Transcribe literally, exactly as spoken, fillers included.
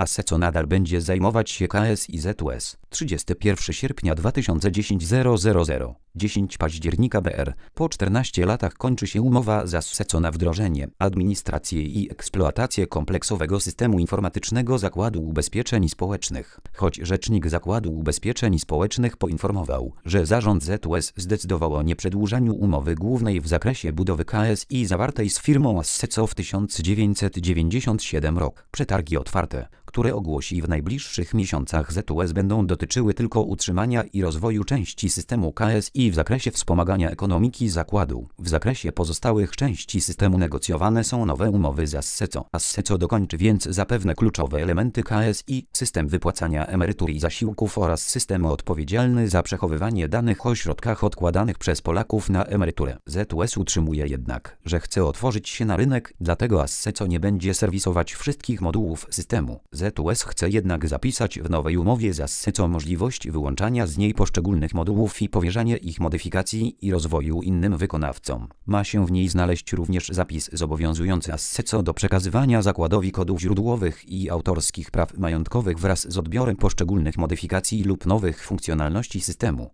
Asseco nadal będzie zajmować się K S I Z U S. trzydziestego pierwszego sierpnia dwa tysiące dziesiątego zero zero zero. dziesiątego października B R. Po czternastu latach kończy się umowa z Asseco na wdrożenie, administrację i eksploatację kompleksowego systemu informatycznego Zakładu Ubezpieczeń Społecznych. Choć rzecznik Zakładu Ubezpieczeń Społecznych poinformował, że zarząd Z U S zdecydował o nieprzedłużaniu umowy głównej w zakresie budowy K S I zawartej z firmą Asseco w tysiąc dziewięćset dziewięćdziesiątym siódmym roku. Przetargi otwarte, które ogłosi w najbliższych miesiącach Z U S, będą dotyczyły tylko utrzymania i rozwoju części systemu K S I w zakresie wspomagania ekonomiki zakładu. W zakresie pozostałych części systemu negocjowane są nowe umowy z Asseco. Asseco dokończy więc zapewne kluczowe elementy K S I, system wypłacania emerytur i zasiłków oraz system odpowiedzialny za przechowywanie danych o środkach odkładanych przez Polaków na emeryturę. Z U S utrzymuje jednak, że chce otworzyć się na rynek, dlatego Asseco nie będzie serwisować wszystkich modułów systemu. Z U S chce jednak zapisać w nowej umowie z Asseco możliwość wyłączania z niej poszczególnych modułów i powierzania ich modyfikacji i rozwoju innym wykonawcom. Ma się w niej znaleźć również zapis zobowiązujący Asseco do przekazywania zakładowi kodów źródłowych i autorskich praw majątkowych wraz z odbiorem poszczególnych modyfikacji lub nowych funkcjonalności systemu.